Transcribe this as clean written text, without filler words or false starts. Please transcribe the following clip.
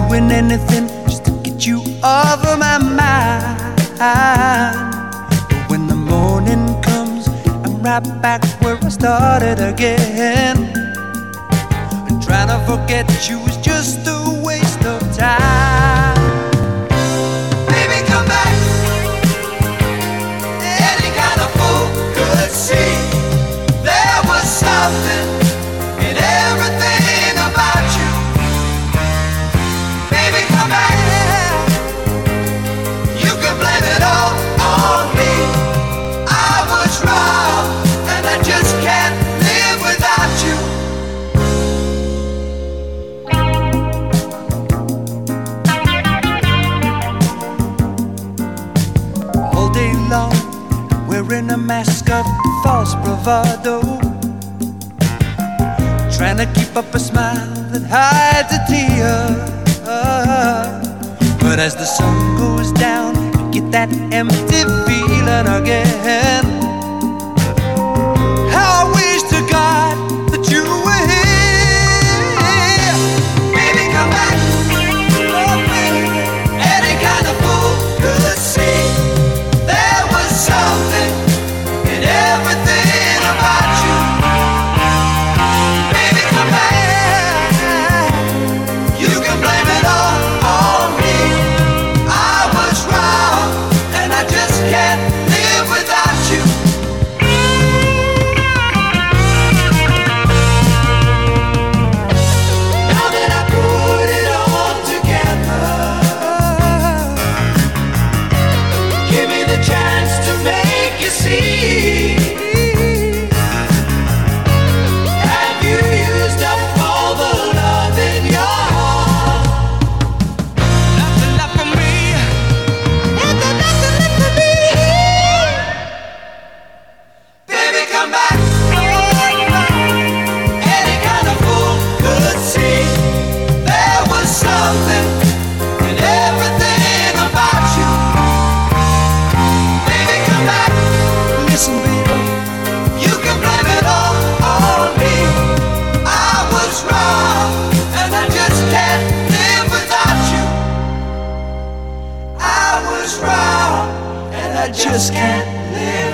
doing anything just to get you off of my mind. But when the morning comes, I'm right back where I started again. And trying to forget you is just a waste of time. Baby, come back. Any kind of fool could see there was something in everything about you. Baby, come back. You can blame it all on me. I was wrong, and I just can't live without you. All day long, wearing a mask of false bravado, trying to keep up a smile that hides a tear. But as the sun goes down, you get that empty feeling again. How I wish to God that you were here. Baby, come back. Oh, baby. Any kind of fool could see there was something in everything about you. Baby, come back. You can blame it all on me. I was wrong, and I just can't live without you. Now that I put it all together, give me the chance to make you see. Have you used up all the love in your heart? Nothing left for me. Nothing left for me. Baby, come back. Any kind of fool could see there was something in everything about you. Baby, come back. Listen, baby, you can blame it all on me. I was wrong, and I just can't live without you. I was wrong, and I just can't live